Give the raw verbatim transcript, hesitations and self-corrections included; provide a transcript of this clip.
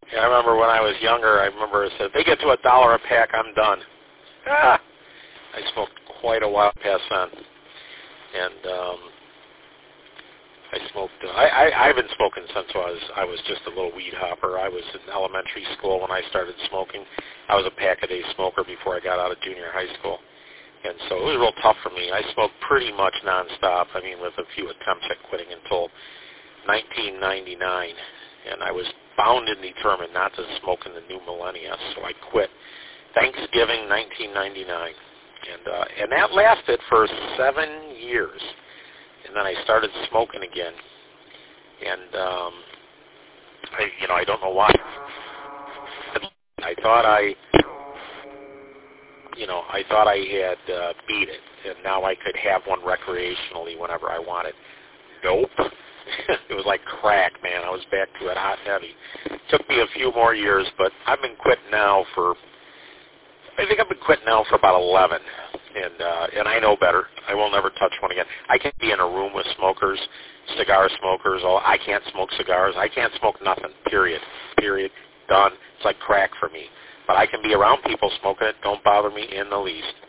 And I remember when I was younger, I remember it said, if they get to a dollar a pack, I'm done. Ah! I smoked quite a while past then. And um, I smoked, uh, I, I, I've been smoking since I was, I was just a little weed hopper. I was in elementary school when I started smoking. I was a pack-a-day smoker before I got out of junior high school. And so it was real tough for me. I smoked pretty much nonstop, I mean, with a few attempts at quitting until nineteen ninety-nine. And I was bound and determined not to smoke in the new millennia, so I quit Thanksgiving nineteen ninety-nine. And, uh, and that lasted for seven years. And then I started smoking again. And, um, I, you know, I don't know why. I thought I... You know, I thought I had uh, beat it, and now I could have one recreationally whenever I wanted. Nope. It was like crack, man. I was back to it hot and heavy. It took me a few more years, but I've been quitting now for, I think I've been quitting now for about eleven, and uh, and I know better. I will never touch one again. I can't be in a room with smokers, cigar smokers. All I can't smoke cigars. I can't smoke nothing, period. Period. Done. It's like crack for me. But I can be around people smoking it. Don't bother me in the least.